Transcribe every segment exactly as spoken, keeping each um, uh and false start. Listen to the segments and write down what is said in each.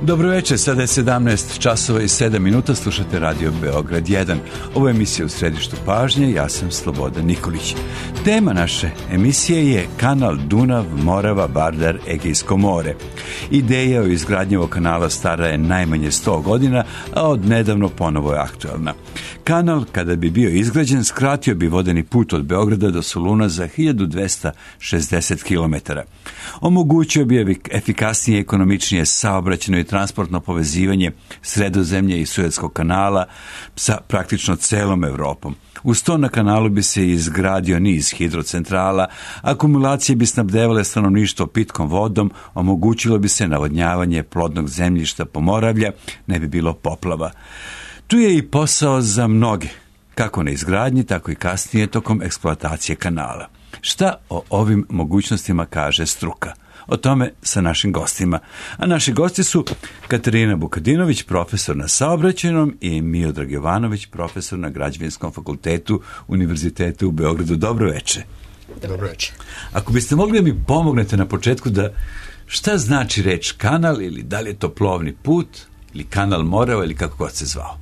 Dobro večer, sada je sedamnaest časova i sedam minuta, slušate Radio Beograd jedan. Ovo je emisija U središtu pažnje, ja sam Slobodan Nikolić. Tema naše emisije je kanal Dunav, Morava, Vardar, Egejsko more. Ideja o izgradnji ovog kanala stara je najmanje sto godina, a od nedavno ponovo je aktualna. Kanal, kada bi bio izgrađen, skratio bi vodeni put od Beograda do Soluna za hiljadu dvesta šezdeset kilometara. Omogućio bi efikasnije i ekonomičnije saobraćajno i transportno povezivanje Sredozemlje i Suetskog kanala sa praktično celom Evropom. Uz to na kanalu bi se izgradio niz hidrocentrala, akumulacije bi snabdevale stanovništvo pitkom vodom, omogućilo bi se navodnjavanje plodnog zemljišta Pomoravlja, ne bi bilo poplava. Tu je i posao za mnoge, kako na izgradnji, tako i kasnije tokom eksploatacije kanala. Šta o ovim mogućnostima kaže struka? O tome sa našim gostima. A naši gosti su Katarina Bukadinović, profesor na saobraćajnom, i Miodrag Jovanović, profesor na Građevinskom fakultetu Univerziteta u Beogradu. Dobro večer. Dobro večer. Ako biste mogli da mi pomognete na početku da šta znači reč kanal, ili da li je to plovni put, ili kanal Morava, ili kako god se zvao.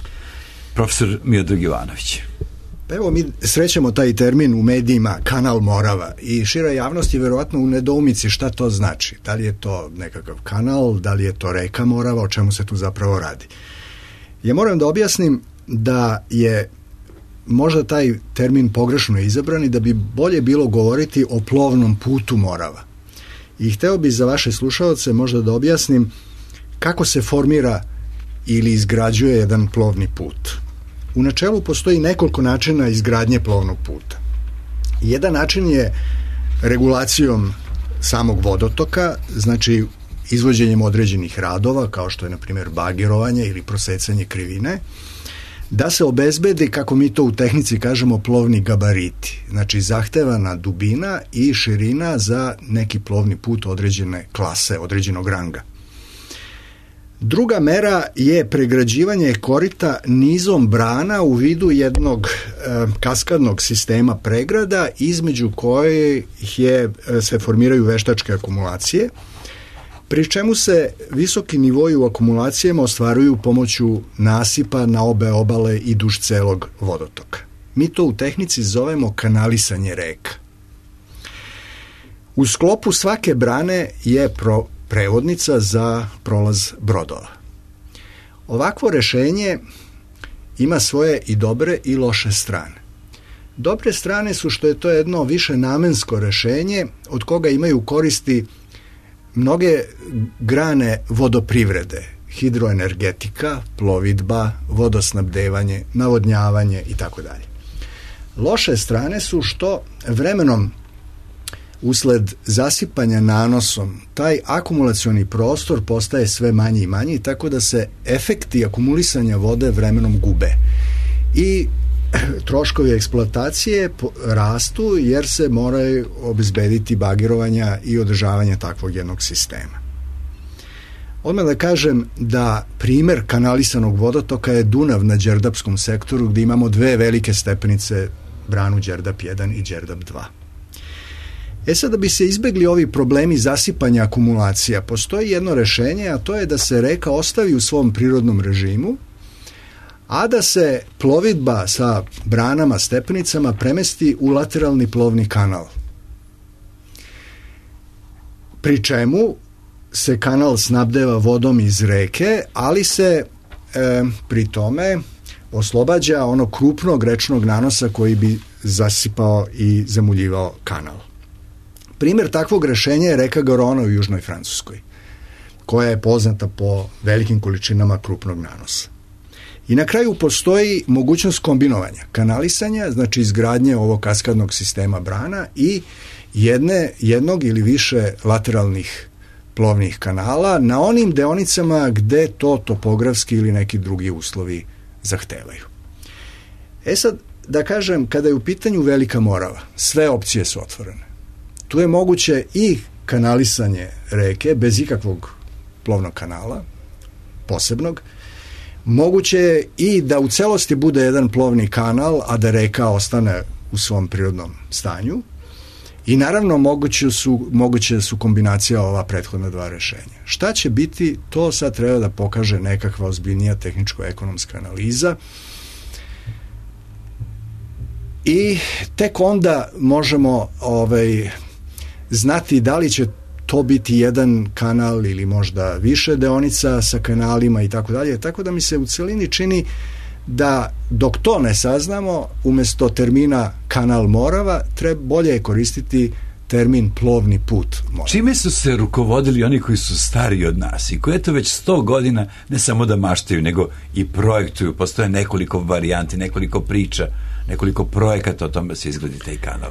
Profesor Miodrag Jovanović. Evo, mi srećemo taj termin u medijima, kanal Morava, i šira javnost je verovatno u nedoumici šta to znači. Da li je to nekakav kanal, da li je to reka Morava, o čemu se tu zapravo radi. Ja moram da objasnim da je možda taj termin pogrešno izabran i da bi bolje bilo govoriti o plovnom putu Morava. I hteo bi za vaše slušaoce možda da objasnim kako se formira ili izgrađuje jedan plovni put. U načelu postoji nekoliko načina izgradnje plovnog puta. Jedan način je regulacijom samog vodotoka, znači izvođenjem određenih radova, kao što je na primjer bagerovanje ili prosecanje krivine, da se obezbedi, kako mi to u tehnici kažemo, plovni gabariti, znači zahtevana dubina i širina za neki plovni put određene klase, određenog ranga. Druga mera je pregrađivanje korita nizom brana u vidu jednog e, kaskadnog sistema pregrada, između kojih je, se formiraju veštačke akumulacije, pri čemu se visoki nivoi u akumulacijama ostvaruju pomoću nasipa na obe obale i duž celog vodotoka. Mi to u tehnici zovemo kanalisanje reka. U sklopu svake brane je pro prevodnica za prolaz brodova. Ovakvo rešenje ima svoje i dobre i loše strane. Dobre strane su što je to jedno više namensko rešenje od koga imaju koristi mnoge grane vodoprivrede, hidroenergetika, plovidba, vodosnabdevanje, navodnjavanje i tako dalje. Loše strane su što vremenom usled zasipanja nanosom, taj akumulacioni prostor postaje sve manji i manji, tako da se efekti akumulisanja vode vremenom gube. I troškovi eksploatacije rastu jer se moraju obezbediti bagerovanja i održavanje takvog jednog sistema. Odmah da kažem da primer kanalisanog vodotoka je Dunav na Đerdapskom sektoru, gde imamo dve velike stepenice, branu Đerdap jedan i Đerdap dva. E sad, da bi se izbegli ovi problemi zasipanja akumulacija, postoji jedno rešenje, a to je da se reka ostavi u svom prirodnom režimu, a da se plovidba sa branama, stepenicama premesti u lateralni plovni kanal. Pri čemu se kanal snabdeva vodom iz reke, ali se e, pri tome oslobađa onog krupnog rečnog nanosa koji bi zasipao i zamuljivao kanal. Primer takvog rešenja je reka Garona u južnoj Francuskoj, koja je poznata po velikim količinama krupnog nanosa. I na kraju postoji mogućnost kombinovanja, kanalisanja, znači izgradnje ovog kaskadnog sistema brana i jedne, jednog ili više lateralnih plovnih kanala na onim deonicama gde to topografski ili neki drugi uslovi zahtevaju. E sad, da kažem, kada je u pitanju Velika Morava, sve opcije su otvorene. Tu je moguće i kanalisanje reke bez ikakvog plovnog kanala, posebnog. Moguće je i da u celosti bude jedan plovni kanal, a da reka ostane u svom prirodnom stanju. I naravno moguće su, moguće su kombinacija ova prethodna dva rešenja. Šta će biti, to sad treba da pokaže nekakva ozbiljnija tehničko-ekonomska analiza i tek onda možemo ovaj, znati da li će to biti jedan kanal ili možda više deonica sa kanalima i tako dalje. Tako da mi se u celini čini da dok to ne saznamo, umesto termina kanal Morava, treba bolje koristiti termin plovni put Morava. Čime su se rukovodili oni koji su stariji od nas i koji eto već sto godina ne samo da maštaju, nego i projektuju, postoje nekoliko varijanti, nekoliko priča, nekoliko projekata o tome da se izgradi taj kanal?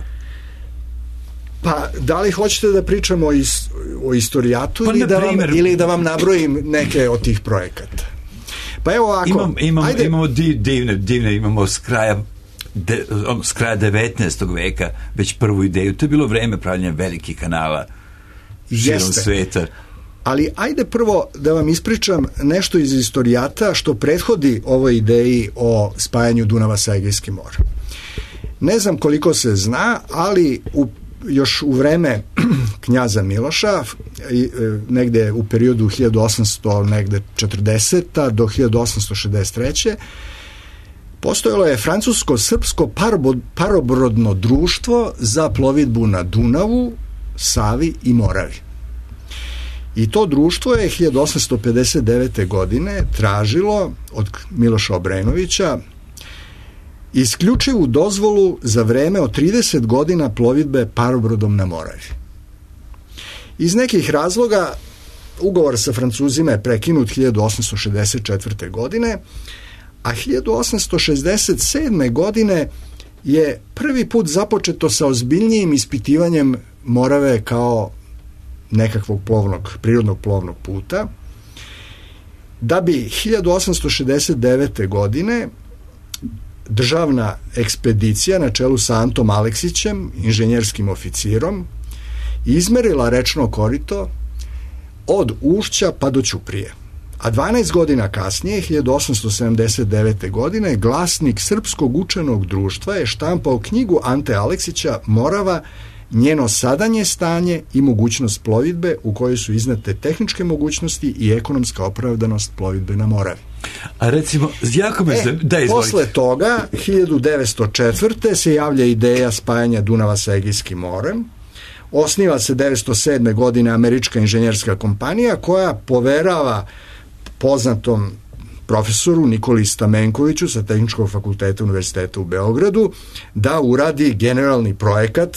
Pa, da li hoćete da pričamo o, is, o istorijatu pa, ili, da primer... vam, ili da vam nabrojim neke od tih projekata? Pa evo ovako... Imam, imam, ajde. Imamo divne, divne, imamo s kraja, de, s kraja devetnaestog veka već prvu ideju. To je bilo vreme pravljenja velikih kanala širom sveta. Ali ajde prvo da vam ispričam nešto iz istorijata što prethodi ovoj ideji o spajanju Dunava sa Egejskim morem. Ne znam koliko se zna, ali u još u vreme knjaza Miloša, negde u periodu hiljadu osamsto četrdesete do hiljadu osamsto šezdeset treće postojalo je francusko-srpsko parobrodno društvo za plovidbu na Dunavu, Savi i Moravi. I to društvo je hiljadu osamsto pedeset devete. godine tražilo od Miloša Obrenovića isključivu dozvolu za vreme od trideset godina plovidbe parobrodom na Moravi. Iz nekih razloga ugovor sa Francuzima je prekinut hiljadu osamsto šezdeset četvrte. godine, a hiljadu osamsto šezdeset sedme. godine je prvi put započeto sa ozbiljnijim ispitivanjem Morave kao nekakvog plovnog, prirodnog plovnog puta, da bi hiljadu osamsto šezdeset devete. godine državna ekspedicija na čelu sa Antom Aleksićem, inženjerskim oficirom, izmerila rečno korito od Ušća pa do Ćuprije. A dvanaest godina kasnije, hiljadu osamsto sedamdeset devete. godine, glasnik Srpskog učenog društva je štampao knjigu Ante Aleksića Morava, njeno sadanje stanje i mogućnost plovidbe, u kojoj su iznate tehničke mogućnosti i ekonomska opravdanost plovidbe na Moravi. A recimo, jako me... E, da, posle toga, hiljadu devetsto četvrte. se javlja ideja spajanja Dunava sa Egejskim morem. Osniva se devetsto sedme. godine američka inženjerska kompanija koja poverava poznatom profesoru Nikoli Stamenkoviću sa Tehničkog fakulteta Univerziteta u Beogradu da uradi generalni projekat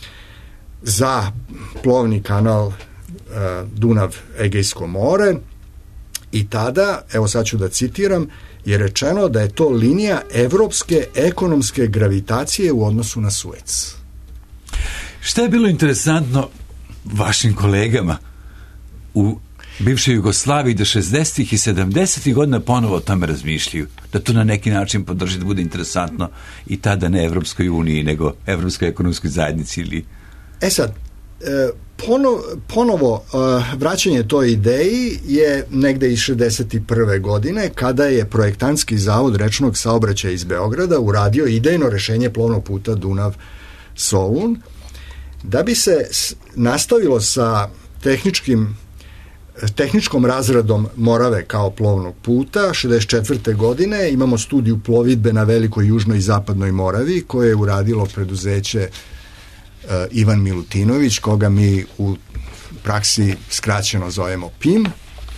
za plovni kanal uh, Dunav-Egejsko more i tada, evo sad ću da citiram, je rečeno da je to linija evropske ekonomske gravitacije u odnosu na Suez. Šta je bilo interesantno vašim kolegama u bivšoj Jugoslaviji da šezdesetih i sedamdesetih godina ponovo o tome razmišljaju, da to na neki način podrži da bude interesantno i tada ne Evropskoj uniji, nego Evropskoj ekonomskoj zajednici ili... E sad, ponovo, ponovo vraćanje toj ideji je negde iz šezdeset prve. godine kada je projektantski zavod rečnog saobraćaja iz Beograda uradio idejno rešenje plovnog puta Dunav-Solun da bi se nastavilo sa tehničkim tehničkom razradom Morave kao plovnog puta. šezdeset četvrte. godine imamo studiju plovidbe na Velikoj, Južnoj i Zapadnoj Moravi koje je uradilo preduzeće Ivan Milutinović, koga mi u praksi skraćeno zovemo P I M,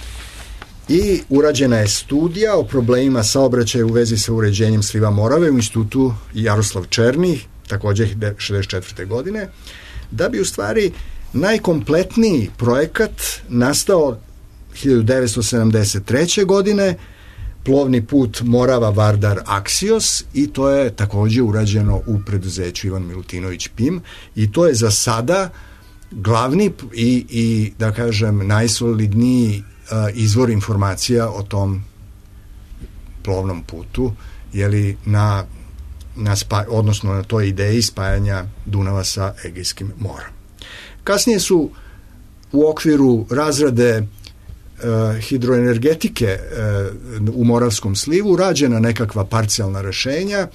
i urađena je studija o problemima saobraćaja u vezi sa uređenjem sliva Morave u institutu Jaroslav Černi, takođe šezdeset četvrte. godine, da bi u stvari najkompletniji projekat nastao hiljadu devetsto sedamdeset treće. godine, plovni put Morava-Vardar Aksios, i to je takođe urađeno u preduzeću Ivan Milutinović P I M, i to je za sada glavni i, i da kažem, najsolidniji uh, izvor informacija o tom plovnom putu, jeli na, na spa, odnosno na toj ideji spajanja Dunava sa Egejskim morem. Kasnije su u okviru razrade Uh, hidroenergetike uh, u Moravskom slivu rađena nekakva parcijalna rešenja,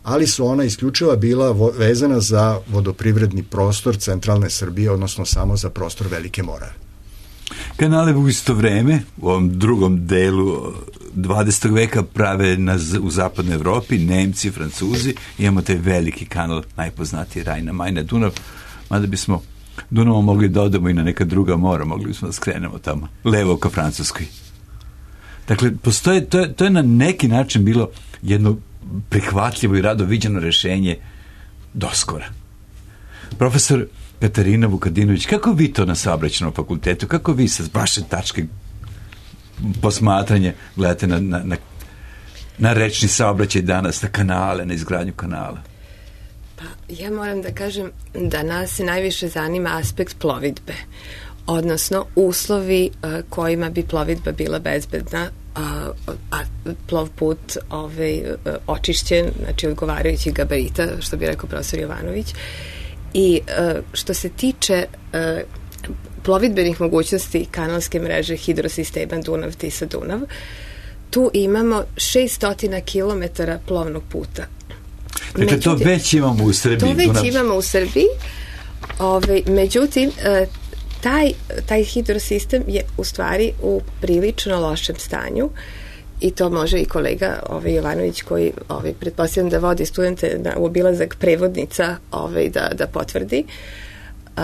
ali su ona isključiva bila vo, vezana za vodoprivredni prostor centralne Srbije, odnosno samo za prostor Velike Morave. Kanale u isto vreme, u ovom drugom delu dvadesetog veka prave na, u zapadnoj Evropi, Nemci, Francuzi, imamo taj veliki kanal, najpoznatiji Rajna, Majna, Dunav, mada bismo Dunavom mogli da odemo i na neka druga mora, mogli bismo da skrenemo tamo, levo ka Francuskoj. Dakle, postoje, to je, to je na neki način bilo jedno prihvatljivo i rado viđeno rešenje doskora. Profesor Katarina Vukadinović, kako vi to na Saobraćajnom fakultetu, kako vi sa vaše tačke posmatranje gledate na, na, na, na rečni saobraćaj danas, na kanale, na izgradnju kanala? Pa, ja moram da kažem da nas najviše zanima aspekt plovidbe, odnosno uslovi uh, kojima bi plovidba bila bezbedna, a, a plov put ovaj, uh, očišćen, znači odgovarajući gabarita, što bi rekao profesor Jovanović. I uh, što se tiče uh, plovidbenih mogućnosti kanalske mreže hidrosistema Dunav-Tisa-Dunav, tu imamo šesto kilometara plovnog puta. Dakle, međutim, to već imamo u Srbiji. To već Dunav... imamo u Srbiji. Ove, međutim, uh, taj, taj hidrosistem je u stvari u prilično lošem stanju i to može i kolega ovaj, Jovanović koji ovaj, pretpostavljam da vodi studente na obilazak prevodnica ovaj, da, da potvrdi. Uh,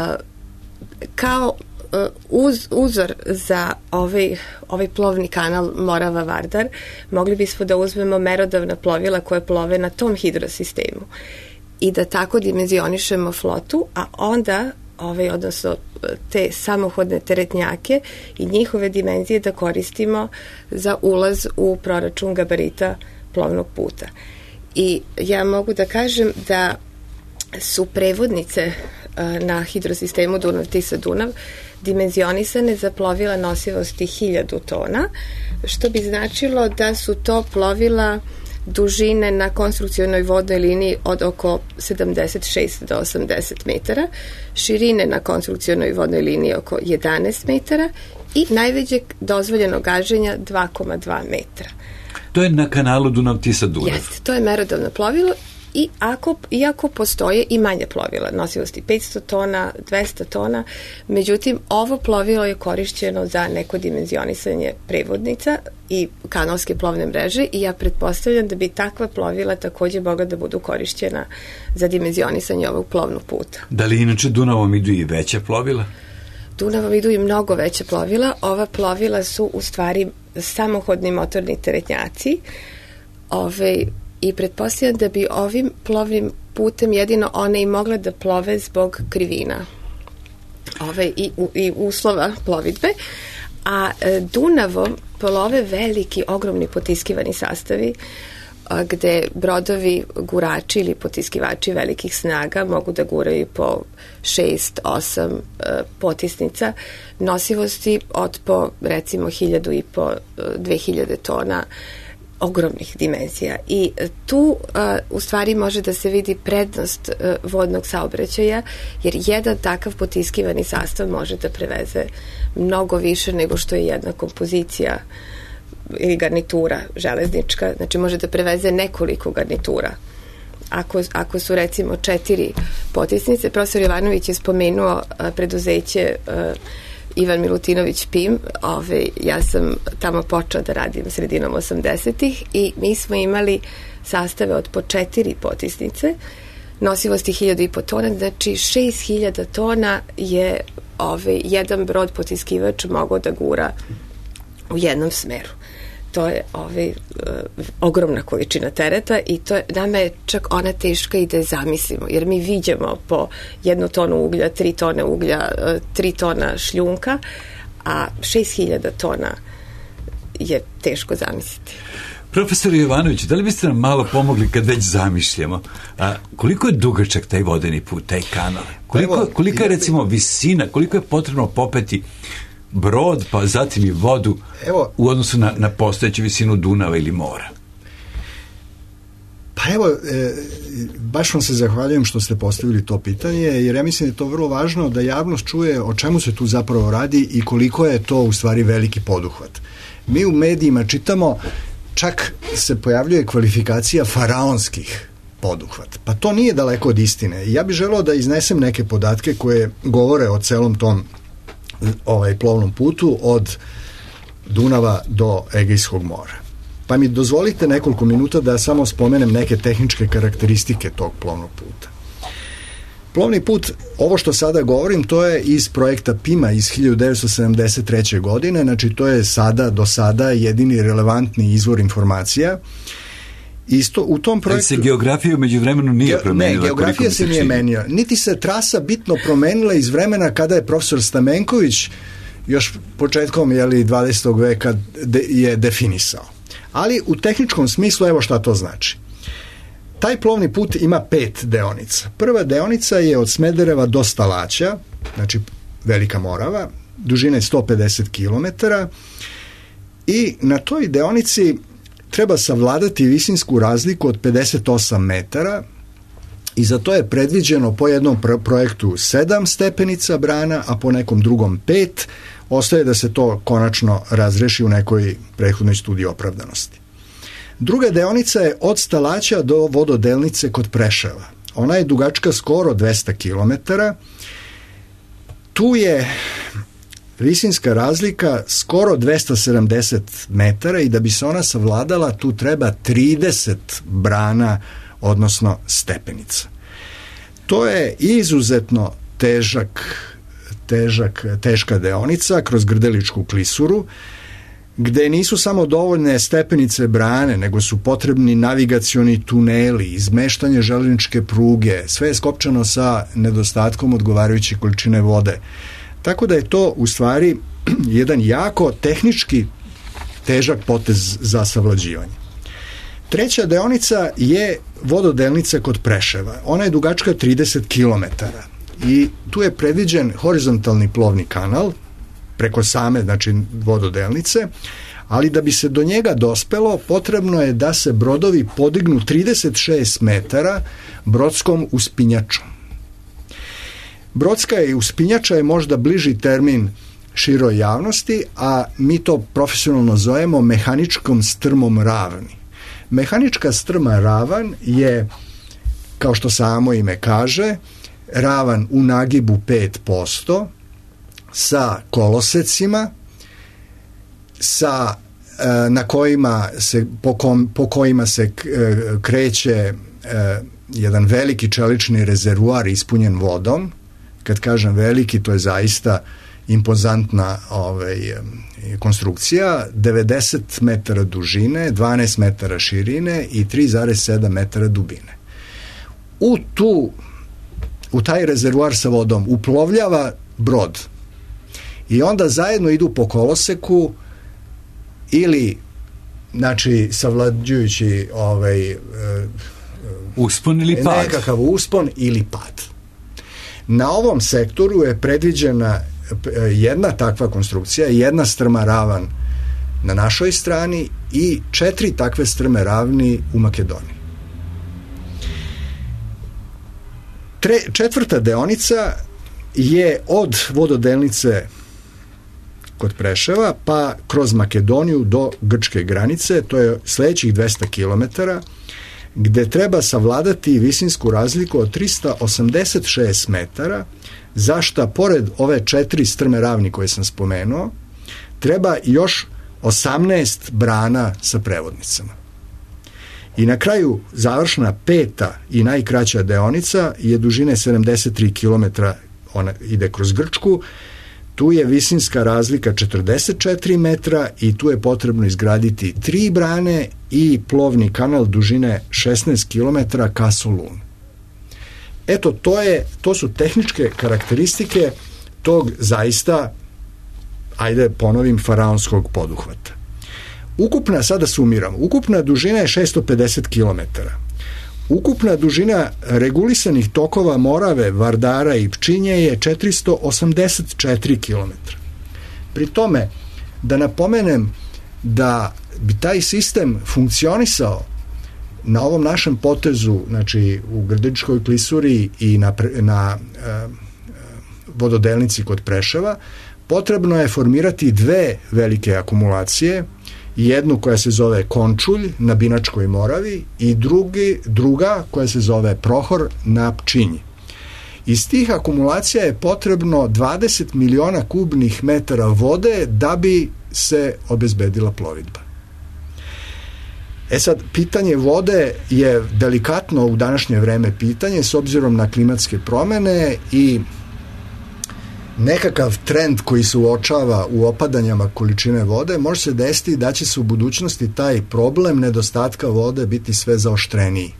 kao uh, uz, uzor za ovaj, ovaj plovni kanal Morava-Vardar mogli bismo da uzmemo merodavna plovila koje plove na tom hidrosistemu i da tako dimenzionišemo flotu, a onda ovaj, odnosno te samohodne teretnjake i njihove dimenzije da koristimo za ulaz u proračun gabarita plovnog puta. I ja mogu da kažem da su prevodnice na hidrosistemu Dunav-Tisa-Dunav dimenzionisane za plovila nosivosti hiljadu tona, što bi značilo da su to plovila dužine na konstrukcionoj vodnoj liniji od oko sedamdeset šest do osamdeset metara, širine na konstrukcionoj vodnoj liniji oko jedanaest metara i najvećeg dozvoljenog gaženja dva zarez dva metra. To je na kanalu Dunav-Tisa-Dunav. Jeste, to je merodavno plovilo i ako, iako postoje i manje plovila, nosivosti petsto tona, dvesta tona, međutim, ovo plovilo je korišćeno za neko dimenzionisanje prevodnica i kanalske plovne mreže i ja pretpostavljam da bi takva plovila takođe mogla da budu korišćena za dimenzionisanje ovog plovnog puta. Da li inače Dunavom idu i veća plovila? Dunavom idu i mnogo veća plovila. Ova plovila su u stvari samohodni motorni teretnjaci. Ove, i pretpostavljam da bi ovim plovnim putem jedino one i mogle da plove zbog krivina ove, i, u, i uslova plovidbe, a e, Dunavom plove veliki, ogromni potiskivani sastavi a, gde brodovi gurači ili potiskivači velikih snaga mogu da guraju po šest, osam e, potisnica nosivosti od po recimo hiljadu i po dve hiljade tona, ogromnih dimenzija i tu uh, u stvari može da se vidi prednost uh, vodnog saobraćaja jer jedan takav potiskivani sastav može da preveze mnogo više nego što je jedna kompozicija ili garnitura železnička, znači može da preveze nekoliko garnitura. Ako, ako su recimo četiri potisnice, profesor Jovanović je spomenuo uh, preduzeće uh, Ivan Milutinović P I M, ove, ja sam tamo počela da radim sredinom osamdesetih i mi smo imali sastave od po četiri potisnice, nosivosti hiljadu i po tona, znači šest hiljada tona je ove, jedan brod potiskivač mogao da gura u jednom smeru. To je ovaj, uh, ogromna količina tereta i to je, nama je čak ona teška i da je zamislimo, jer mi viđemo po jednu tonu uglja, tri tone uglja, uh, tri tona šljunka, a šest hiljada tona je teško zamisliti. Profesor Jovanović, da li biste nam malo pomogli kad već zamišljamo? A, koliko je dugačak taj vodeni put, taj kanal? Koliko, kolika je recimo visina, koliko je potrebno popeti brod, pa zatim i vodu evo, u odnosu na, na postojeću visinu Dunava ili mora? Pa evo, e, baš vam se zahvaljujem što ste postavili to pitanje, jer ja mislim da je to vrlo važno da javnost čuje o čemu se tu zapravo radi i koliko je to u stvari veliki poduhvat. Mi u medijima čitamo, čak se pojavljuje kvalifikacija faraonskih poduhvat. Pa to nije daleko od istine. Ja bih želeo da iznesem neke podatke koje govore o celom tom ovaj, plovnom putu od Dunava do Egejskog mora. Pa mi dozvolite nekoliko minuta da samo spomenem neke tehničke karakteristike tog plovnog puta. Plovni put, ovo što sada govorim, to je iz projekta P I M A iz hiljadu devetsto sedamdeset treće. godine, znači to je sada, do sada jedini relevantni izvor informacija. Isto, u tom projektu... Ali se geografija umeđu vremenu nije Ge, promenila? Ne, geografija se nije menila. Niti se trasa bitno promenila iz vremena kada je profesor Stamenković još početkom jeli, dvadesetog veka de, je definisao. Ali u tehničkom smislu, evo šta to znači. Taj plovni put ima pet deonica. Prva deonica je od Smedereva do Stalaća, znači Velika Morava, dužine sto pedeset kilometara i na toj deonici treba savladati visinsku razliku od pedeset osam metara i za to je predviđeno po jednom projektu sedam stepenica brana, a po nekom drugom pet. Ostaje da se to konačno razreši u nekoj prethodnoj studiji opravdanosti. Druga deonica je od Stalaća do vododelnice kod Preševa. Ona je dugačka skoro dvesta kilometara. Tu je visinska razlika skoro dvesta sedamdeset metara i da bi se ona savladala tu treba trideset brana, odnosno stepenica. To je izuzetno težak, težak, teška deonica kroz Grdeličku klisuru, gde nisu samo dovoljne stepenice brane, nego su potrebni navigacioni tuneli, izmeštanje železničke pruge, sve je skopčano sa nedostatkom odgovarajuće količine vode. Tako da je to u stvari jedan jako tehnički težak potez za savlađivanje. Treća deonica je vododelnica kod Preševa. Ona je dugačka trideset kilometara i tu je predviđen horizontalni plovni kanal preko same, znači, vododelnice, ali da bi se do njega dospelo, potrebno je da se brodovi podignu trideset šest metara brodskom uspinjačom. Brodska i uspinjača je možda bliži termin široj javnosti, a mi to profesionalno zovemo mehaničkom strmom ravni. Mehanička strma ravan je, kao što samo ime kaže, ravan u nagibu pet posto, sa kolosecima, sa, na kojima se, po, kom, po kojima se kreće jedan veliki čelični rezervoar ispunjen vodom. Kad kažem veliki, to je zaista impozantna ovaj, konstrukcija, devedeset metara dužine, dvanaest metara širine i tri zarez sedam metara dubine. U tu, u taj rezervoar sa vodom uplovljava brod i onda zajedno idu po koloseku ili, znači, savlađujući ovaj, uspon ili pad. Nekakav uspon ili pad. Na ovom sektoru je predviđena jedna takva konstrukcija, jedna strma ravan na našoj strani i četiri takve strme ravni u Makedoniji. Tre, četvrta deonica je od vododelnice kod Preševa pa kroz Makedoniju do grčke granice, to je sledećih dvesta kilometara, gde treba savladati visinsku razliku od trista osamdeset šest metara, za šta pored ove četiri strme ravni koje sam spomenuo, treba još osamnaest brana sa prevodnicama. I na kraju završna peta i najkraća deonica je dužine sedamdeset tri kilometra, ona ide kroz Grčku, tu je visinska razlika četrdeset četiri metra i tu je potrebno izgraditi tri brane i plovni kanal dužine šesnaest kilometara ka Solunu. Eto, to, je, to su tehničke karakteristike tog zaista, ajde ponovim, faraonskog poduhvata. Ukupna, sada sumiramo, ukupna dužina je šesto pedeset kilometara. Ukupna dužina regulisanih tokova Morave, Vardara i Pčinje je četiristo osamdeset četiri kilometra. Pri tome, da napomenem da bi taj sistem funkcionisao na ovom našem potezu, znači u Grdeličkoj klisuri i na, na uh, vododelnici kod Preševa, potrebno je formirati dve velike akumulacije, jednu koja se zove Končulj na Binačkoj Moravi i drugi, druga koja se zove Prohor na Pčinji. Iz tih akumulacija je potrebno dvadeset miliona kubnih metara vode da bi se obezbedila plovidba. E sad, pitanje vode je delikatno u današnje vreme pitanje s obzirom na klimatske promene i nekakav trend koji se uočava u opadanjama količine vode, može se desiti da će se u budućnosti taj problem nedostatka vode biti sve zaoštreniji.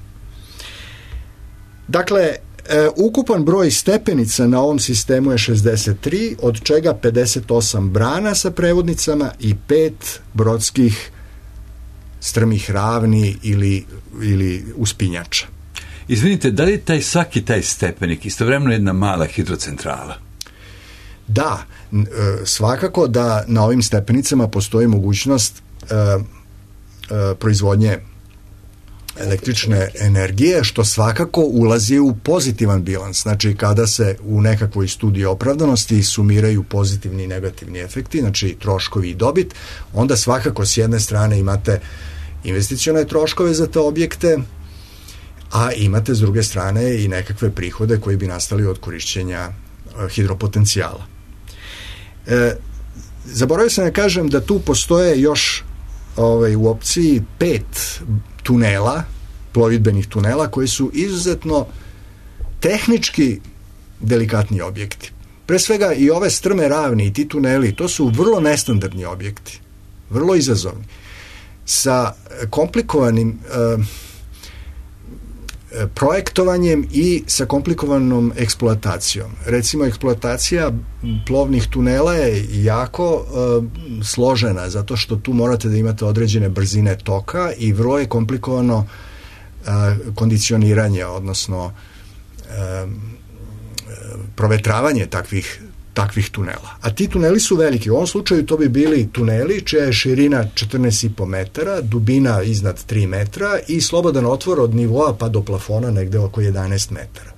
Dakle, e, ukupan broj stepenica na ovom sistemu je šezdeset tri, od čega pedeset osam brana sa prevodnicama i pet brodskih strmih ravni ili, ili uspinjača. Izvinite, da li je taj svaki taj stepenik istovremeno jedna mala hidrocentrala? Da, svakako da na ovim stepenicama postoji mogućnost e, e, proizvodnje električne energije, što svakako ulazi u pozitivan bilans. Znači, kada se u nekakvoj studiji opravdanosti sumiraju pozitivni i negativni efekti, znači troškovi i dobit, onda svakako s jedne strane imate investicione troškove za te objekte, a imate s druge strane i nekakve prihode koji bi nastali od korišćenja hidropotencijala. E, zaboravio sam da kažem da tu postoje još ovaj, u opciji pet tunela, plovidbenih tunela, koji su izuzetno tehnički delikatni objekti. Pre svega i ove strme ravni i ti tuneli, to su vrlo nestandardni objekti, vrlo izazovni, sa komplikovanim e, projektovanjem i sa komplikovanom eksploatacijom. Recimo, eksploatacija plovnih tunela je jako e, složena, zato što tu morate da imate određene brzine toka i vrlo je komplikovano e, kondicioniranje, odnosno e, provetravanje takvih takvih tunela. A ti tuneli su veliki. U ovom slučaju to bi bili tuneli čija je širina četrnaest i po metara, dubina iznad tri metra i slobodan otvor od nivoa pa do plafona negde oko jedanaest metara.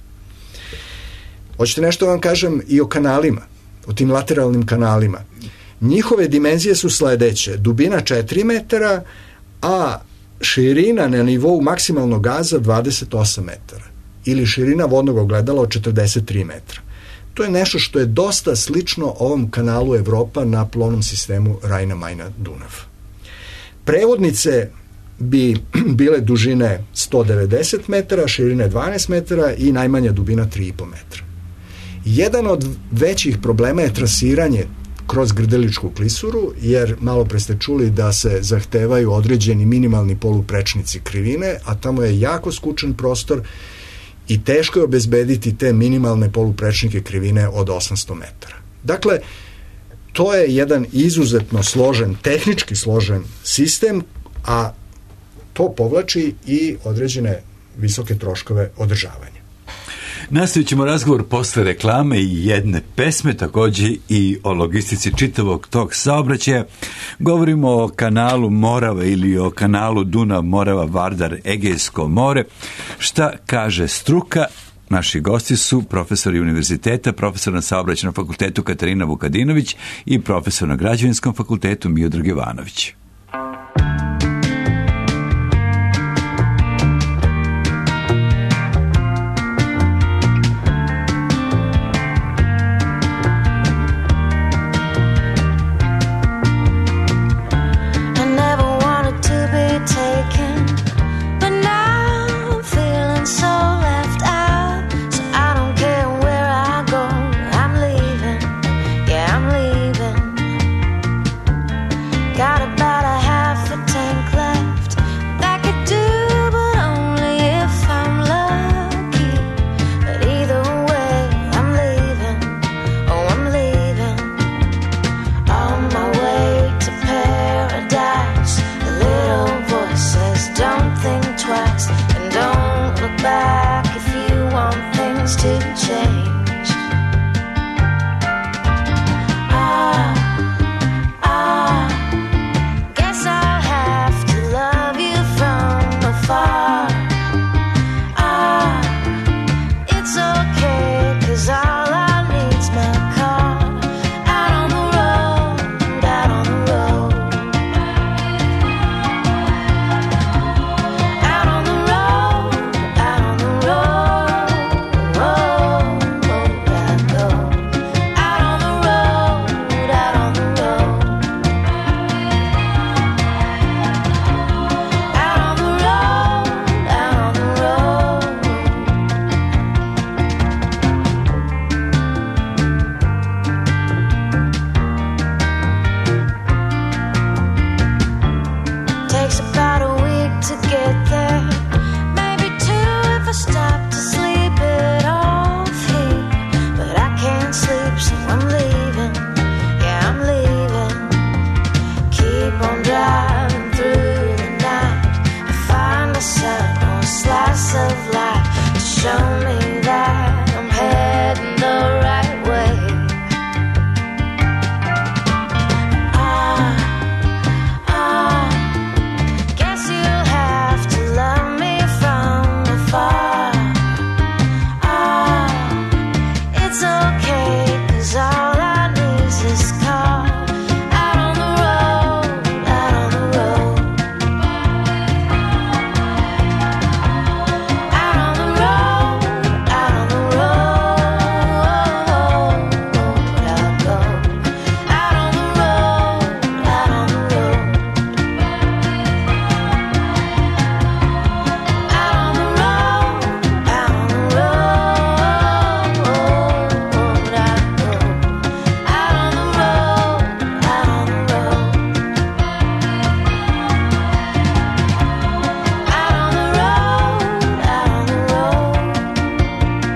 Hoćete nešto vam kažem i o kanalima, o tim lateralnim kanalima. Njihove dimenzije su sledeće. Dubina četiri metara, a širina na nivou maksimalnog gaza dvadeset osam metara. Ili širina vodnog ogledala od četrdeset tri metra. To je nešto što je dosta slično ovom kanalu Evropa na plovnom sistemu Rajna-Majna-Dunav. Prevodnice bi bile dužine sto devedeset metara, širine dvanaest metara i najmanja dubina tri i po metra. Jedan od većih problema je trasiranje kroz Grdeličku klisuru, jer malo pre ste čuli da se zahtevaju određeni minimalni poluprečnici krivine, a tamo je jako skučen prostor i teško je obezbediti te minimalne poluprečnike krivine od osamsto metara. Dakle, to je jedan izuzetno složen, tehnički složen sistem, a to povlači i određene visoke troškove održavanja. Nastavit ćemo razgovor posle reklame i jedne pesme, takođe i o logistici čitavog tog saobraćaja. Govorimo o kanalu Morava ili o kanalu Dunav-Morava-Vardar-Egejsko more. Šta kaže struka? Naši gosti su profesori univerziteta, profesor na saobraćajnom fakultetu Katarina Vukadinović i profesor na građevinskom fakultetu Miodrag Jovanović. Got a bad me that I'm heading the right way. I, I guess you'll have to love me from afar. I, it's okay, 'cause all I need is this car. Out on the road, out on the road. Out on the road, out on the road, I'll go. Out on the road, out on the road. Out on the road, out on the road, I'll go. Out on the road, out on the road. Out on the road, out on the road.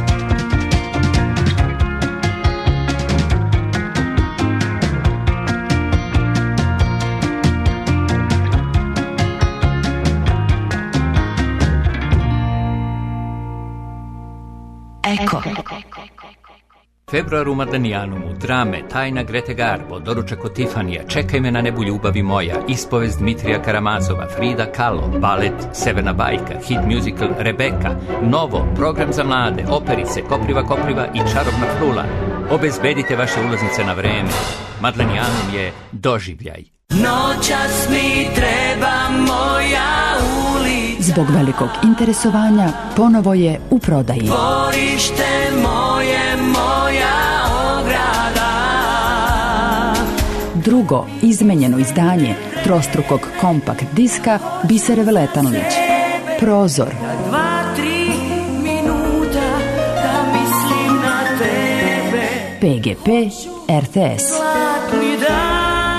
Eko. Februar u Madanijanumu, drame, tajna Grete Garbo, doručak od Tifanija, Čekaj me na nebu ljubavi moja, ispovest Dmitrija Karamazova, Frida Kahlo, balet Severna bajka, hit musical Rebeka, Novo, program za mlade, operice, Kopriva Kopriva i Čarobna frula. Obezbedite vaše ulaznice na vreme. Madanijanum je doživljaj. Noćas mi treba moja ulica. Zbog velikog interesovanja ponovo je u prodaji. Dvorište moje, moja ograda. Drugo izmenjeno izdanje trostrukog kompakt diska Bisere Veletanlić. Prozor. Dva, tri minuta da mislim na tebe. P G P R T S. Zlatni dan.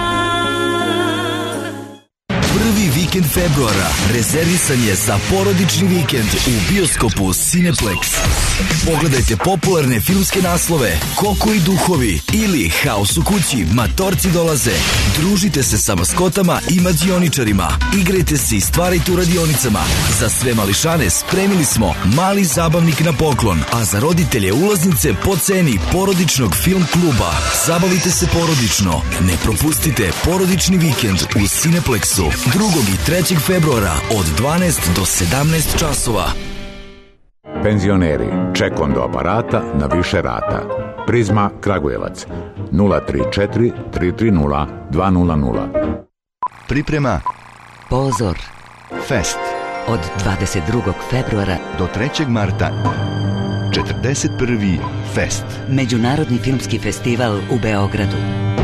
Prvi vikend februara rezervisan je za porodični vikend u bioskopu Cineplex. Pogledajte popularne filmske naslove Koko i duhovi ili Haos u kući, Matorci dolaze. Družite se sa maskotama i mađioničarima. Igrajte se i stvarajte u radionicama. Za sve mališane spremili smo mali zabavnik na poklon, a za roditelje ulaznice po ceni porodičnog film kluba. Zabavite se porodično. Ne propustite porodični vikend u Cineplexu drugog i trećeg februara od dvanaest do sedamnaest časova. Penzioneri, ček do aparata na više rata. Prizma Kragujevac nula tri četiri tri tri nula dva nula nula. Priprema Pozor Fest od dvadeset drugog februara do trećeg marta. četrdeset prvi Fest, Međunarodni filmski festival u Beogradu.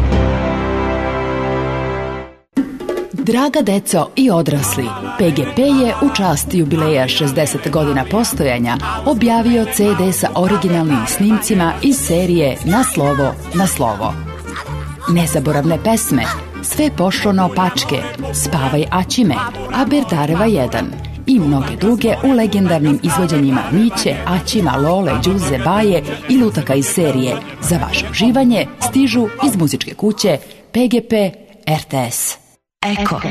Draga deco i odrasli, P G P je u čast jubileja šezdeset godina postojanja objavio C D sa originalnim snimcima iz serije Na slovo, na slovo. Nezaboravne pesme, Sve pošlo naopačke, Spavaj Aćime, Aberdareva jedan i mnoge druge u legendarnim izvođenjima Miće, Aćima, Lole, Đuze, Baje i lutaka iz serije. Za vaše uživanje stižu iz muzičke kuće P G P R T S. Eko.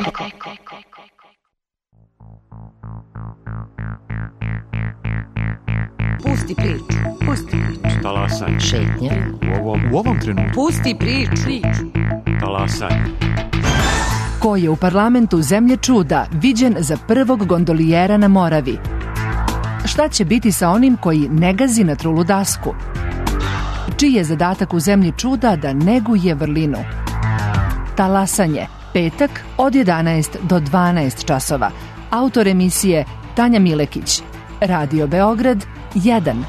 Pusti priču. Pusti priču. Talasaj. Šetnja. U ovom, u ovom trenutku. Pusti priču. priču. Talasaj. Ko je u parlamentu Zemlje čuda viđen za prvog gondolijera na Moravi? Šta će biti sa onim koji ne gazi na trulu dasku? Čiji je zadatak u Zemlji čuda da neguje vrlinu? Talasanje. Petak od jedanaest do dvanaest časova. Autor emisije Tanja Milekić. Radio Beograd jedan.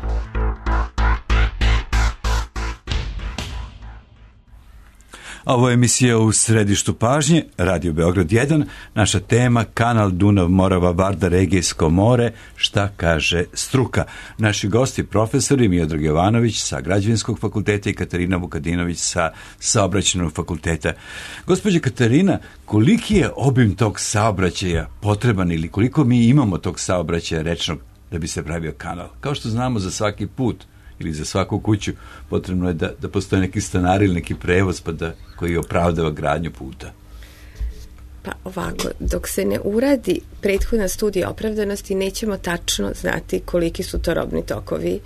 Ovo je emisija u središtu pažnje, Radio Beograd jedan, naša tema kanal Dunav, Morava, Vardar, Egejsko more, šta kaže struka. Naši gosti profesori Miodrag Jovanović sa Građevinskog fakulteta i Katarina Vukadinović sa Saobraćajnog fakulteta. Gospođa Katarina, koliki je obim tog saobraćaja potreban ili koliko mi imamo tog saobraćaja rečnog da bi se pravio kanal? Kao što znamo, za svaki put ili za svaku kuću potrebno je da, da postoje neki stanar ili neki prevoz pa da, koji opravdava gradnju puta. Pa ovako, dok se ne uradi prethodna studija opravdanosti, nećemo tačno znati koliki su to robni tokovi,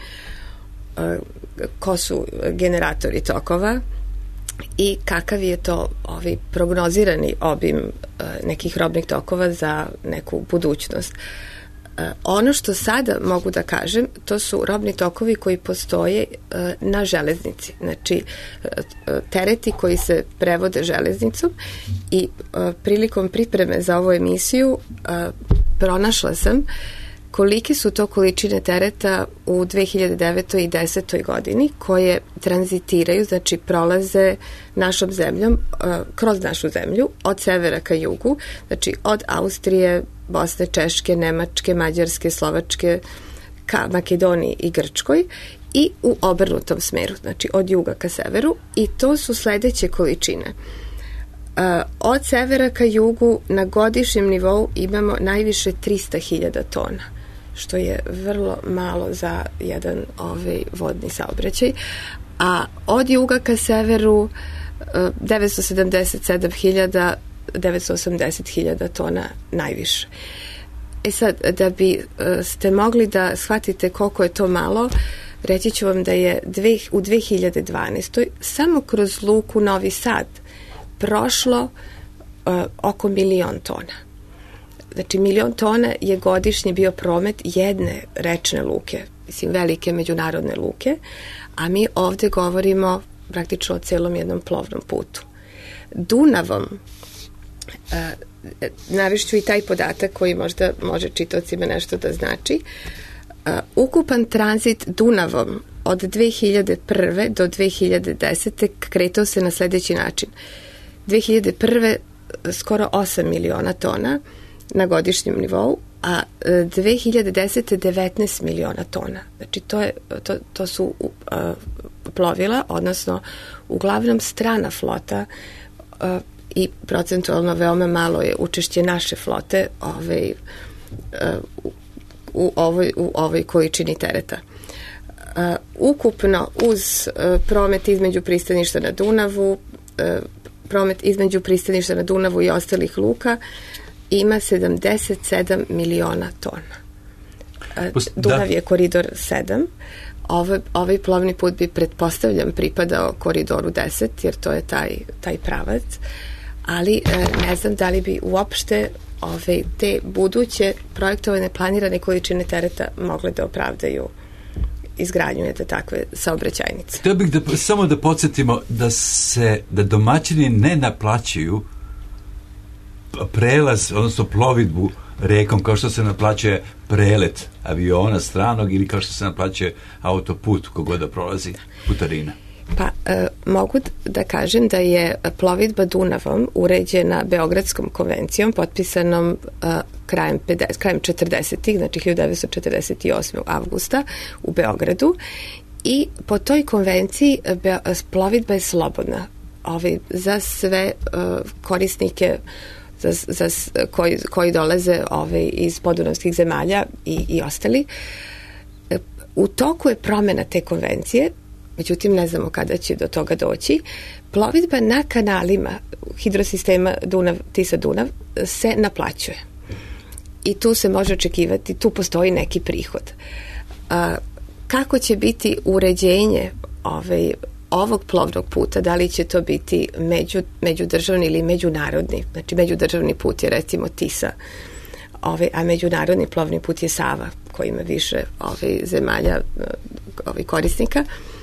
ko su generatori tokova i kakav je to ovaj prognozirani obim nekih robnih tokova za neku budućnost. Ono što sada mogu da kažem, to su robni tokovi koji postoje na železnici. Znači, tereti koji se prevode železnicom i prilikom pripreme za ovu emisiju pronašla sam kolike su to količine tereta u dve hiljade devetoj i desetoj godini koje tranzitiraju, znači prolaze našom zemljom, kroz našu zemlju, od severa ka jugu, znači od Austrije, Bosne, Češke, Nemačke, Mađarske, Slovačke ka Makedoniji i Grčkoj i u obrnutom smeru, znači od juga ka severu, i to su sledeće količine. Od severa ka jugu na godišnjem nivou imamo najviše trista hiljada tona, što je vrlo malo za jedan ovaj vodni saobraćaj, a od juga ka severu devetsto sedamdeset sedam hiljada, devetsto osamdeset hiljada tona najviše. E sad, da bi ste mogli da shvatite koliko je to malo, reći ću vam da je dve, u dve hiljade dvanaestoj samo kroz luku Novi Sad prošlo uh, oko milion tona. Znači, milion tona je godišnje bio promet jedne rečne luke, mislim, velike međunarodne luke, a mi ovde govorimo praktično o celom jednom plovnom putu. Dunavom, uh, navešću i taj podatak koji možda može čitaocima nešto da znači, uh, ukupan tranzit Dunavom od dve hiljade prve do dve hiljade desete kretao se na sledeći način. dve hiljade prve skoro osam miliona tona na godišnjem nivou, a dve hiljade desete devetnaest miliona tona. Znači, to, je, to, to su uh, plovila, odnosno uglavnom strana flota, uh, i procentualno veoma malo je učešće naše flote ovaj, uh, u, ovoj, u ovoj količini tereta. Uh, ukupno uz uh, promet između pristaništa na Dunavu, uh, promet između pristaništa na Dunavu i ostalih luka ima sedamdeset sedam miliona tona. Dunav da. je koridor sedam. Ovaj, ovaj plovni put bi, pretpostavljam, pripadao koridoru deset, jer to je taj, taj pravac, ali ne znam da li bi uopšte ove, te buduće projektovane planirane količine tereta mogle da opravdaju izgradnju jedne takve saobraćajnice. Htio bih da, samo da podsjetimo da se, da domaćini ne naplaćuju prelaz, odnosno plovidbu rekom, kao što se naplaćuje prelet aviona stranog ili kao što se naplaćuje autoput kogod da prolazi putarina. Pa, e, mogu da kažem da je plovidba Dunavom uređena Beogradskom konvencijom potpisanom e, krajem, pedeset, krajem četrdesetih, znači hiljadu devetsto četrdeset osmog avgusta u Beogradu, i po toj konvenciji be, plovidba je slobodna ovaj, za sve e, korisnike za, za, koji, koji dolaze ovaj, iz podunavskih zemalja i, i ostali. E, u toku je promena te konvencije, međutim ne znamo kada će do toga doći. Plovidba na kanalima hidrosistema Dunav, Tisa-Dunav se naplaćuje. I tu se može očekivati, tu postoji neki prihod. A, kako će biti uređenje ovaj, ovog plovnog puta, da li će to biti među, međudržavni ili međunarodni, znači međudržavni put je recimo Tisa, ovaj, a međunarodni plovni put je Sava, koji ima više ovaj, zemalja ovaj, korisnika.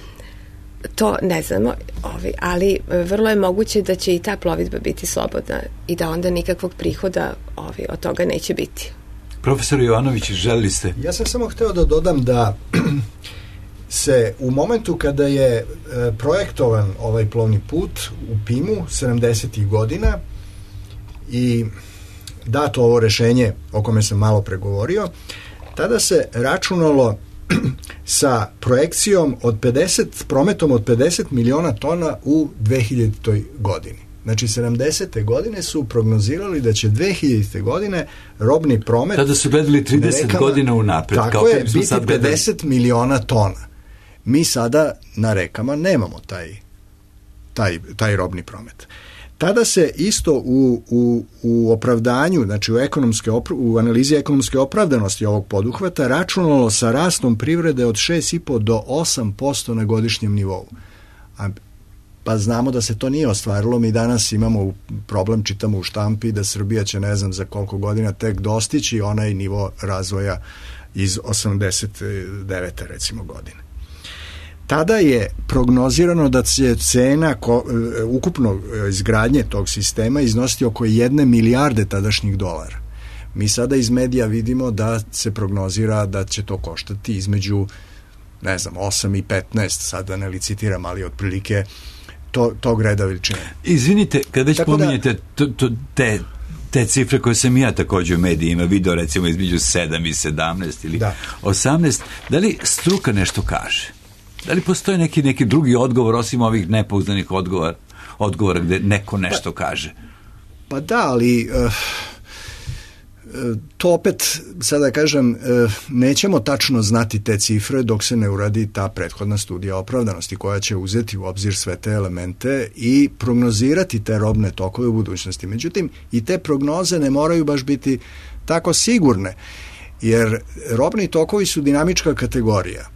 To ne znamo, ovaj, ali vrlo je moguće da će i ta plovidba biti slobodna i da onda nikakvog prihoda ovaj, od toga neće biti. Profesor Jovanović, želili ste? Ja sam samo hteo da dodam da se u momentu kada je e, projektovan ovaj plovni put u Pimu sedamdesetih godina i dato ovo rešenje o kome sam malo pregovorio, tada se računalo sa projekcijom od pedeset, prometom od pedeset miliona tona u dve hiljaditoj godini. Znači, sedamdesete godine su prognozirali da će dve hiljadite godine robni promet... Tada su gledali trideset rekama, godina unapred. Tako kao je, biti sad pedeset miliona tona. Mi sada na rekama nemamo taj, taj, taj robni promet. Tada se isto u, u, u opravdanju, znači u, ekonomske opra, u analizi ekonomske opravdanosti ovog poduhvata računalo sa rastom privrede od šest i po do osam posto na godišnjem nivou. A, pa znamo da se to nije ostvarilo. Mi danas imamo problem, čitamo u štampi, da Srbija će ne znam za koliko godina tek dostići onaj nivo razvoja iz osamdeset devete recimo godine. Tada je prognozirano da će cena ko, ukupno izgradnje tog sistema iznositi oko jedne milijarde tadašnjih dolara. Mi sada iz medija vidimo da se prognozira da će to koštati između, ne znam, osam i petnaest, sada ne licitiram, ali otprilike to, tog reda veličine. Izvinite, kad već Tako pominjete da, to, to, te, te cifre koje sam ja također u medijima video, recimo između sedam i sedamnaest ili da. osamnaest, da li struka nešto kaže? Da li postoji neki, neki drugi odgovor osim ovih nepouzdanih odgovora, odgovora gde neko nešto pa, kaže? Pa da, ali uh, to opet, sada kažem, uh, nećemo tačno znati te cifre dok se ne uradi ta prethodna studija opravdanosti koja će uzeti u obzir sve te elemente i prognozirati te robne tokove u budućnosti. Međutim, i te prognoze ne moraju baš biti tako sigurne, jer robni tokovi su dinamička kategorija.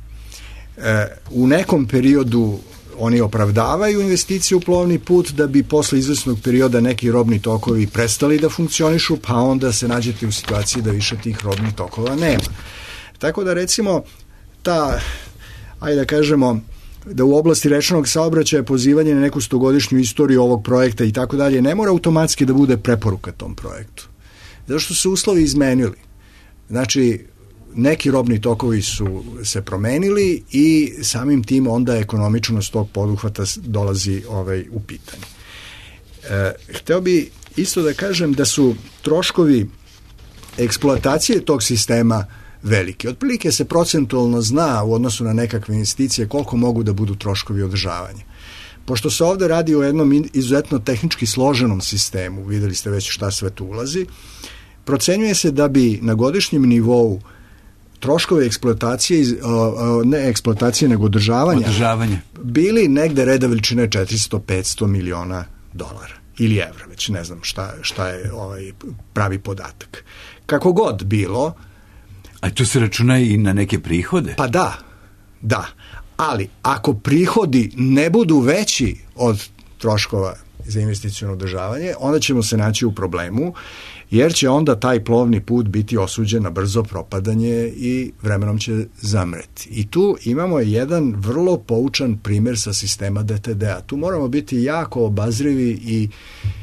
U nekom periodu oni opravdavaju investicije u plovni put da bi posle izvesnog perioda neki robni tokovi prestali da funkcionišu, pa onda se nađete u situaciji da više tih robnih tokova nema. Tako da recimo ta, ajde da kažemo, da u oblasti rečnog saobraćaja pozivanje na neku stogodišnju istoriju ovog projekta i tako dalje ne mora automatski da bude preporuka tom projektu. Zato što su uslovi izmenili. Znači, neki robni tokovi su se promenili i samim tim onda ekonomičnost tog poduhvata dolazi ovaj, u pitanje. E, hteo bi isto da kažem da su troškovi eksploatacije tog sistema veliki. Otprilike se procentualno zna u odnosu na nekakve investicije koliko mogu da budu troškovi održavanja. Pošto se ovde radi o jednom izuzetno tehnički složenom sistemu, videli ste već šta sve tu ulazi, procenjuje se da bi na godišnjem nivou troškove eksploatacije, ne eksploatacije, nego održavanja, održavanje bili negde reda veličine četiristo do petsto miliona dolara ili evra, već ne znam šta, šta je ovaj pravi podatak. Kako god bilo. A to se računa i na neke prihode? Pa da, da. Ali ako prihodi ne budu veći od troškova za investiciono održavanje, onda ćemo se naći u problemu, jer će onda taj plovni put biti osuđen na brzo propadanje i vremenom će zamreti. I tu imamo jedan vrlo poučan primjer sa sistema D T D-a. Tu moramo biti jako obazrivi i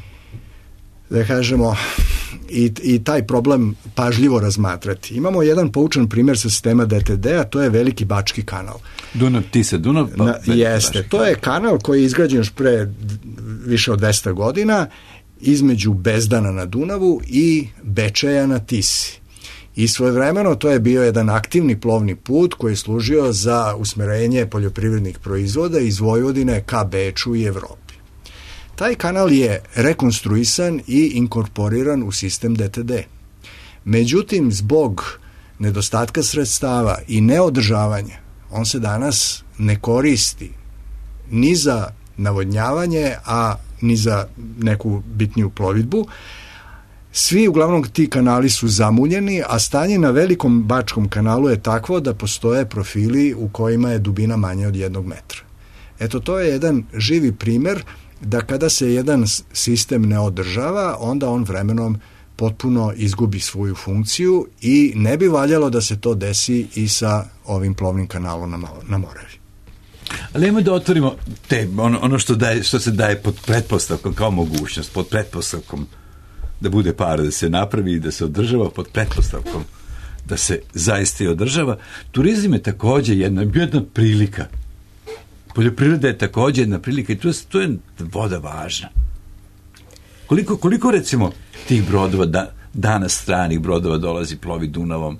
da kažemo i, i taj problem pažljivo razmatrati. Imamo jedan poučan primjer sa sistema D T D-a, to je Veliki Bački kanal. Dunav, Tisa, Dunav, pa Na, jeste, to je kanal koji je izgrađen još pre više od deset godina između Bezdana na Dunavu i Bečeja na Tisi. I svojevremeno to je bio jedan aktivni plovni put koji je služio za usmerenje poljoprivrednih proizvoda iz Vojvodine ka Beču i Evropi. Taj kanal je rekonstruisan i inkorporiran u sistem D T D. Međutim, zbog nedostatka sredstava i neodržavanja, on se danas ne koristi ni za navodnjavanje, a ni za neku bitniju plovidbu. Svi uglavnom ti kanali su zamuljeni, a stanje na Velikom Bačkom kanalu je takvo da postoje profili u kojima je dubina manja od jednog metra. Eto, to je jedan živi primer da kada se jedan sistem ne održava, onda on vremenom potpuno izgubi svoju funkciju i ne bi valjalo da se to desi i sa ovim plovnim kanalom na, na Moravi. Ali ajmo da otvorimo te, ono, ono što, daje, što se daje pod pretpostavkom kao mogućnost, pod pretpostavkom da bude para, da se napravi i da se održava, pod pretpostavkom da se zaista i održava. Turizam je također jedna, jedna prilika. Poljoprivreda je također jedna prilika i tu je, tu je voda važna. Koliko, koliko recimo tih brodova, da, danas stranih brodova dolazi, plovi Dunavom?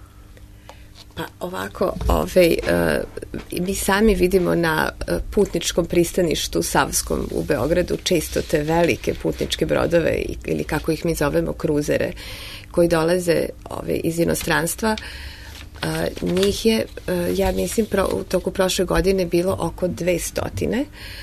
Pa ovako, ovaj, uh, mi sami vidimo na uh, putničkom pristaništu Savskom u Beogradu često te velike putničke brodove ili kako ih mi zovemo kruzere koji dolaze ovaj, iz inostranstva. Uh, njih je, uh, ja mislim, pro, u toku prošle godine bilo oko dve stotine.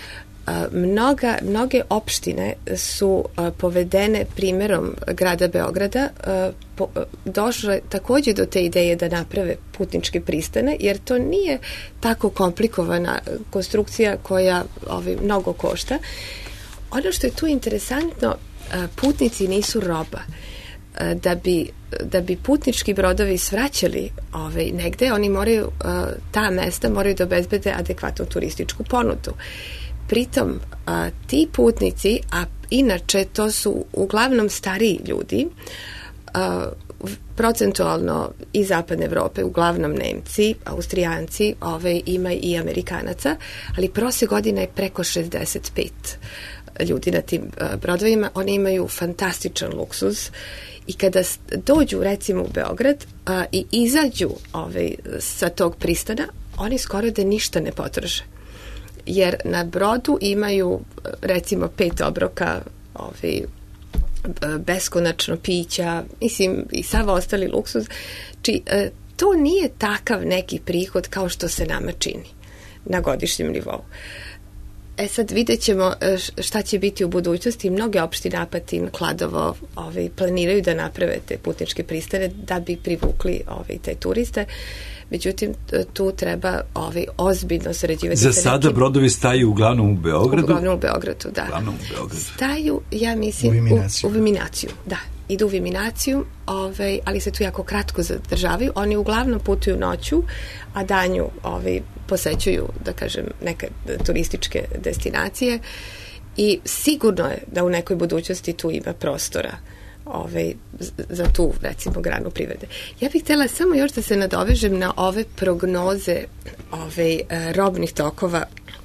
A, mnoga, mnoge opštine su a, povedene primerom grada Beograda, a, po, a, došle takođe do te ideje da naprave putničke pristane, jer to nije tako komplikovana konstrukcija koja ovaj, mnogo košta. Ono što je tu interesantno, a, putnici nisu roba. A, da bi, da bi putnički brodovi svraćali ovaj, negde, oni moraju, a, ta mesta moraju da obezbede adekvatnu turističku ponudu. Pritom, a, ti putnici, a inače to su uglavnom stariji ljudi, a, procentualno iz zapadne Evrope, uglavnom Nemci, Austrijanci, ove, ima i Amerikanaca, ali prosek godina je preko šezdeset pet ljudi na tim a, brodovima. Oni imaju fantastičan luksuz i kada dođu recimo u Beograd a, i izađu ove, sa tog pristana, oni skoro da ništa ne potroše. Jer na brodu imaju recimo pet obroka, ovaj, beskonačno pića, mislim i sav ostali luksuz. Či, to nije takav neki prihod kao što se nama čini na godišnjem nivou. E sad vidjet ćemo šta će biti u budućnosti. Mnoge opštine Apatin, Kladovo ovaj, planiraju da naprave te putničke pristane da bi privukli ovaj, te turiste. Međutim, tu treba ovaj, ozbiljno sarađivati. Za sa sada nekim... brodovi staju uglavnom u Beogradu? Uglavnom u Beogradu, da. Uglavnom u Beogradu. Staju, ja mislim, u Viminaciju. U, u Viminaciju, da. Idu u Viminaciju, ovaj, ali se tu jako kratko zadržavaju. Oni uglavnom putuju noću, a danju ovaj, posećuju, da kažem, neke turističke destinacije i sigurno je da u nekoj budućnosti tu ima prostora ovaj, za tu, recimo, granu privrede. Ja bih htjela samo još da se nadovežem na ove prognoze ovaj, robnih tokova.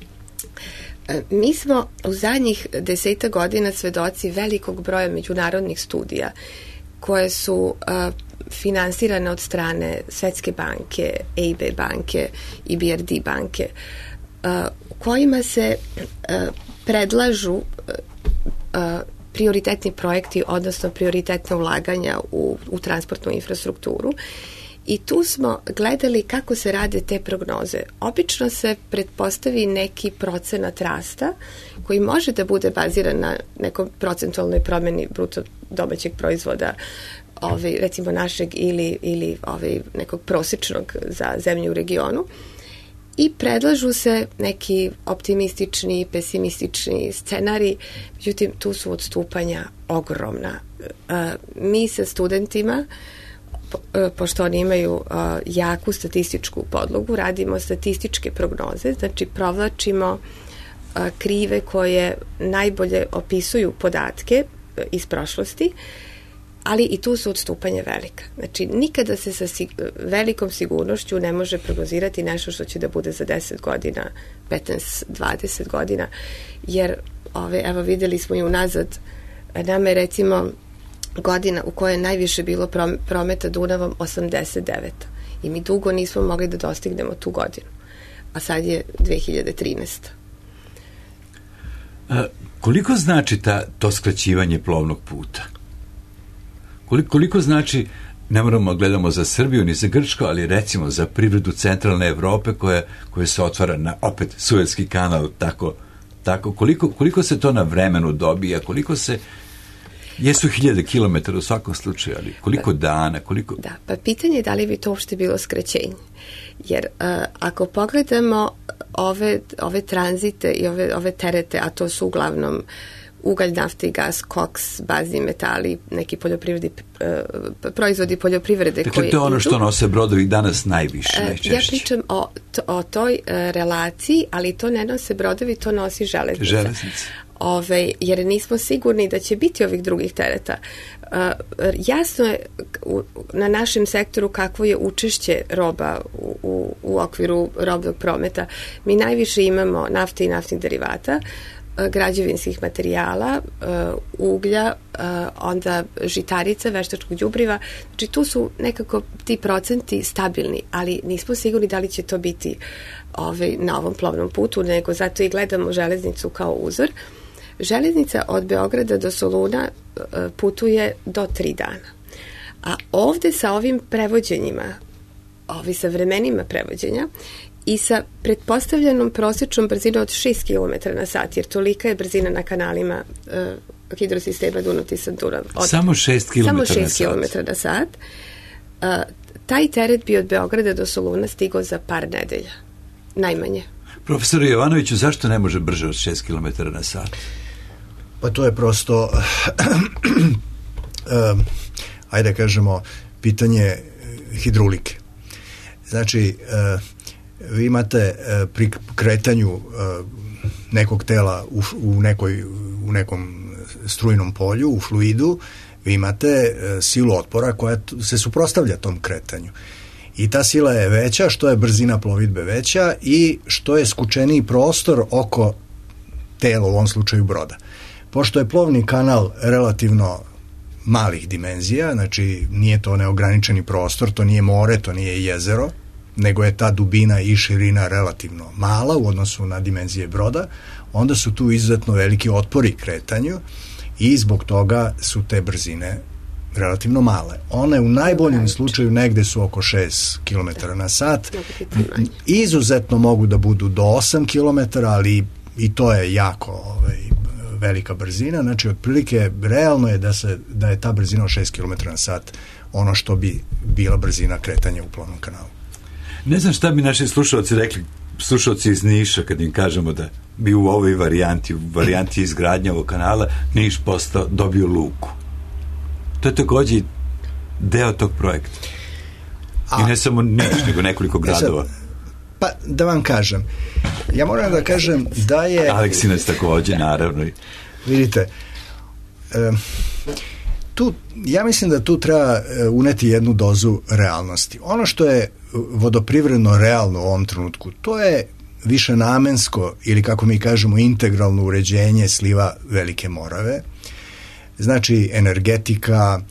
Mi smo u zadnjih deseta godina svedoci velikog broja međunarodnih studija koje su uh, finansirane od strane Svetske banke, E I B banke i B R D banke, uh, kojima se uh, predlažu uh, uh, prioritetni projekti, odnosno prioritetna ulaganja u, u transportnu infrastrukturu. I tu smo gledali kako se rade te prognoze. Obično se pretpostavi neki procenat rasta koji može da bude baziran na nekom procentualnoj promeni bruto domaćeg proizvoda, ovaj, recimo našeg ili, ili ovaj, nekog prosječnog za zemlju u regionu. I predlažu se neki optimistični, pesimistični scenari, međutim tu su odstupanja ogromna. Mi sa studentima, pošto oni imaju jaku statističku podlogu, radimo statističke prognoze, znači provlačimo krive koje najbolje opisuju podatke iz prošlosti, ali i tu su odstupanja velika. Znači, nikada se sa sig- velikom sigurnošću ne može prognozirati nešto što će da bude za deset godina, petnaest, dvadeset godina, jer, ove, evo, videli smo i unazad, nama je, recimo, godina u kojoj je najviše bilo prom- prometa Dunavom osamdeset deveta. I mi dugo nismo mogli da dostignemo tu godinu. A sad je dve hiljade trinaesta. A, koliko znači ta, to skraćivanje plovnog puta? Koliko, koliko znači, ne moramo gledamo za Srbiju ni za Grčko, ali recimo za privredu centralne Evrope koja, koja se otvara na opet Suetski kanal, tako, tako koliko, koliko se to na vremenu dobija, koliko se, jesu hiljade kilometara u svakom slučaju, ali koliko dana, koliko... Da, pa pitanje je da li bi to uopšte bilo skraćenje. Jer uh, ako pogledamo ove, ove tranzite i ove, ove terete, a to su uglavnom ugalj, nafta i gas, koks, bazni metali, neki poljoprivredni uh, proizvodi poljoprivrede dakle, koji Dakle, to je ono idu. što nose brodovi danas najviše, najčešće. Ja pričam o, to, o toj uh, relaciji, ali to ne nose brodovi, to nosi železnica. Železnica. Ove, jer nismo sigurni da će biti ovih drugih tereta. Uh, jasno je u, na našem sektoru kakvo je učešće roba u, u, u okviru robnog prometa. Mi najviše imamo nafte i naftnih derivata, građevinskih materijala, uglja, onda žitarica, veštačkog đubriva. Znači tu su nekako ti procenti stabilni, ali nismo sigurni da li će to biti ovaj, na ovom plovnom putu, nego zato i gledamo železnicu kao uzor. Železnica od Beograda do Soluna putuje do tri dana. A ovde sa ovim prevođenjima, ovi sa vremenima prevođenja i sa pretpostavljenom prosječnom brzinom od šest kilometara na sat, jer tolika je brzina na kanalima uh, hidrosistema Dunav-Tisa-Dunav. Samo šest kilometara Samo šest kilometara na sat. Uh, taj teret bi od Beograda do Soluna stigao za par nedelja. Najmanje. Profesor Jovanoviću, zašto ne može brže od šest kilometara na sat? Pa to je prosto um, ajde kažemo pitanje hidrolike. Znači uh, vi imate uh, pri kretanju uh, nekog tela u, u, nekoj, u nekom strujnom polju, u fluidu, vi imate uh, silu otpora koja se suprotstavlja tom kretanju. I ta sila je veća, što je brzina plovidbe veća i što je skučeniji prostor oko tela, u ovom slučaju broda. Pošto je plovni kanal relativno malih dimenzija, znači nije to neograničeni prostor, to nije more, to nije jezero, nego je ta dubina i širina relativno mala u odnosu na dimenzije broda, onda su tu izuzetno veliki otpori kretanju i zbog toga su te brzine relativno male. One u najboljem slučaju negde su oko šest kilometara na sat. Izuzetno mogu da budu do osam kilometara, ali i to je jako ovaj, velika brzina. Znači, otprilike, realno je da, se, da je ta brzina od šest kilometara na sat ono što bi bila brzina kretanja u plovnom kanalu. Ne znam šta bi naši slušalci rekli, slušalci iz Niša, kad im kažemo da bi u ovoj varijanti, u varijanti izgradnja ovog kanala, Niš postao, dobio luku. To je takođe deo tog projekta. A, I ne samo Niš, nego nekoliko gradova. Pa, da vam kažem, ja moram da kažem da je... Aleksinac takođe, naravno. Vidite, e, tu, ja mislim da tu treba uneti jednu dozu realnosti. Ono što je vodoprivredno realno u ovom trenutku, to je višenamensko, ili kako mi kažemo, integralno uređenje sliva Velike Morave. Znači, energetika,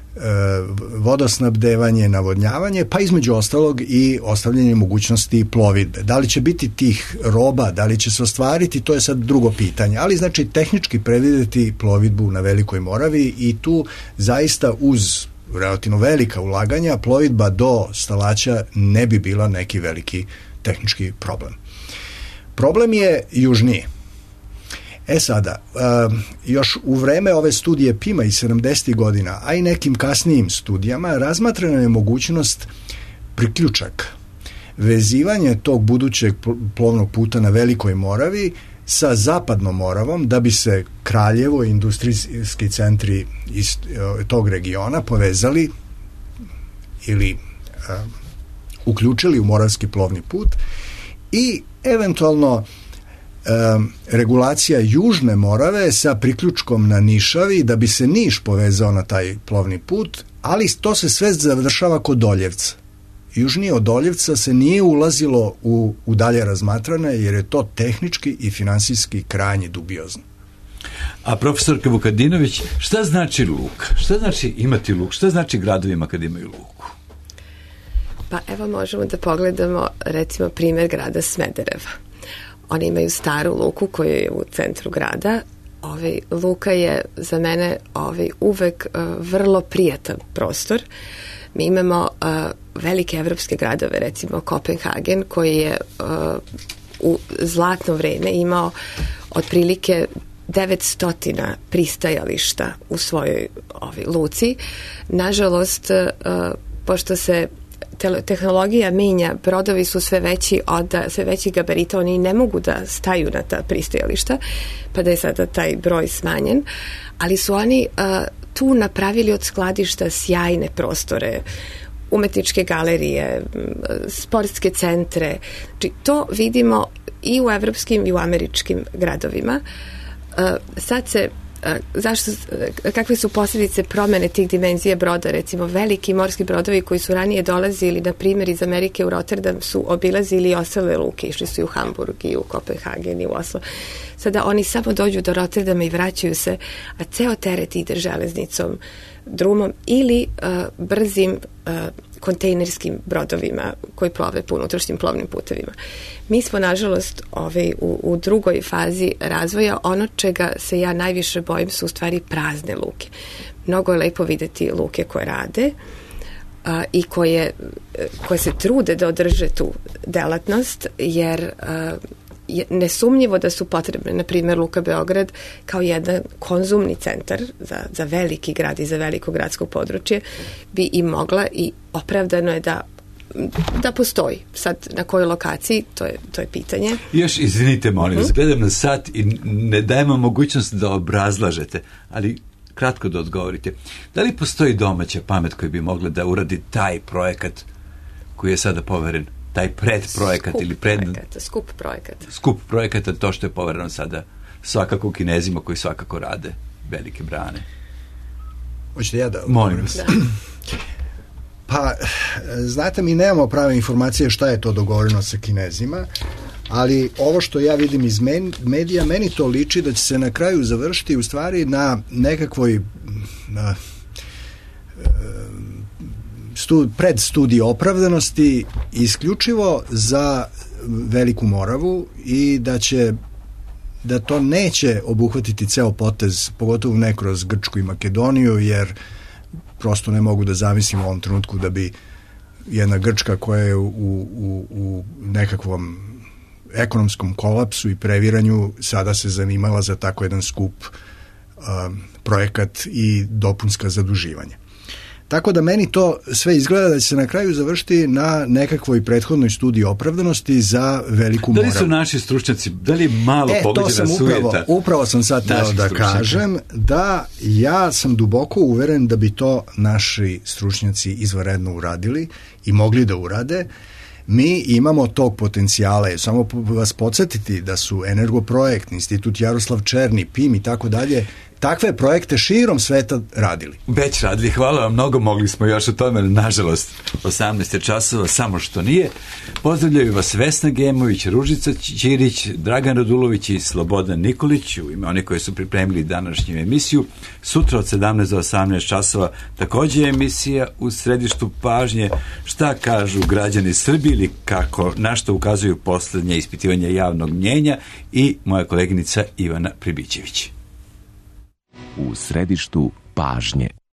vodosnabdevanje, navodnjavanje, pa između ostalog i ostavljanje mogućnosti plovidbe. Da li će biti tih roba, da li će se ostvariti, to je sad drugo pitanje, ali znači tehnički predvideti plovidbu na Velikoj Moravi i tu zaista uz relativno velika ulaganja plovidba do Stalaća ne bi bila neki veliki tehnički problem. Problem je južnije. E sada, uh, još u vreme ove studije Pima iz sedamdesetih godina, a i nekim kasnijim studijama, razmatrana je mogućnost priključaka, vezivanje tog budućeg plovnog puta na Velikoj Moravi sa Zapadnom Moravom, da bi se Kraljevo i industrijski centri iz uh, tog regiona povezali ili uh, uključili u Moravski plovni put i eventualno Um, regulacija Južne Morave sa priključkom na Nišavi da bi se Niš povezao na taj plovni put, ali to se sve završava kod Doljevca. Južnije od Doljevca se nije ulazilo u, u dalje razmatrane jer je to tehnički i finansijski krajnje dubiozno. A profesorka Vukadinović, šta znači luka? Šta znači imati luku? Šta znači gradovima kad imaju luku? Pa evo možemo da pogledamo recimo primjer grada Smedereva. Oni imaju staru luku koja je u centru grada. Ovaj, luka je za mene ovaj, uvek uh, vrlo prijatan prostor. Mi imamo uh, velike evropske gradove, recimo Kopenhagen, koji je uh, u zlatno vreme imao otprilike devetsto pristajališta u svojoj ovaj, luci. Nažalost, uh, pošto se tehnologija menja, brodovi su sve veći od sve veći gabarita, oni ne mogu da staju na ta pristajališta, pa da je sada taj broj smanjen, ali su oni uh, tu napravili od skladišta sjajne prostore, umetničke galerije, sportske centre. Znači, to vidimo i u evropskim i u američkim gradovima. Uh, sad se zašto, kakve su posljedice promene tih dimenzija broda, recimo veliki morski brodovi koji su ranije dolazili na primjer iz Amerike u Rotterdam su obilazili i ostale luke, išli su i u Hamburg i u Kopenhagen i u Oslo. Sada oni samo dođu do Rotterdama i vraćaju se, a ceo teret ide železnicom, drumom ili uh, brzim uh, kontejnerskim brodovima koji plove po unutrašnjim plovnim putevima. Mi smo, nažalost, ovaj, u, u drugoj fazi razvoja. Ono čega se ja najviše bojim su u stvari prazne luke. Mnogo je lepo videti luke koje rade, a, i koje, koje se trude da održe tu delatnost, jer a, je nesumnjivo da su potrebne, na primjer Luka Beograd kao jedan konzumni centar za, za veliki grad i za veliko gradsko područje bi i mogla i opravdano je da da postoji. Sad na kojoj lokaciji, to je, to je pitanje. Još izvinite, molim vas, gledam na sat i ne dajemo mogućnost da obrazlažete, ali kratko da odgovorite. Da li postoji domaća pamet koja bi mogla da uradi taj projekat koji je sada poveren? Taj predprojekat skup ili pred... projekata, skup projekata. Skup projekata, to što je povereno sada svakako Kinezima koji svakako rade velike brane. Hoćete ja da... Molim vas. Da. Pa, znate, mi nemamo prave informacije šta je to dogovoreno sa Kinezima, ali ovo što ja vidim iz men, medija, meni to liči da će se na kraju završiti u stvari na nekakvoj na, stu, pred studiji opravdanosti isključivo za Veliku Moravu i da će da to neće obuhvatiti ceo potez, pogotovo ne kroz Grčku i Makedoniju, jer prosto ne mogu da zamislim u ovom trenutku da bi jedna Grčka koja je u, u, u nekakvom ekonomskom kolapsu i previranju sada se zanimala za tako jedan skup um, projekat i dopunska zaduživanja. Tako da meni to sve izgleda da će se na kraju završiti na nekakvoj prethodnoj studiji opravdanosti za Veliku Moravu. Da li su naši stručnjaci, da li je malo e, pogođena sujeta? Upravo, upravo sam sad teo da stručnjaka. kažem da ja sam duboko uveren da bi to naši stručnjaci izvanredno uradili i mogli da urade. Mi imamo tog potencijala, samo vas podsjetiti da su Energoprojekt, Institut Jaroslav Černi, P I M i tako dalje, takve projekte širom sveta radili. Već radili, hvala vam mnogo, mogli smo još o tome, nažalost, osamnaest časova, samo što nije. Pozdravljaju vas Vesna Gemović, Ružica Ćirić, Dragan Radulović i Slobodan Nikolić, u ime oni koji su pripremili današnju emisiju. Sutra od sedamnaest do osamnaest časova takođe je emisija u središtu pažnje. Šta kažu građani Srbije ili kako, na što ukazuju poslednje ispitivanja javnog mnjenja i moja koleginica Ivana Pribićević. U središtu pažnje.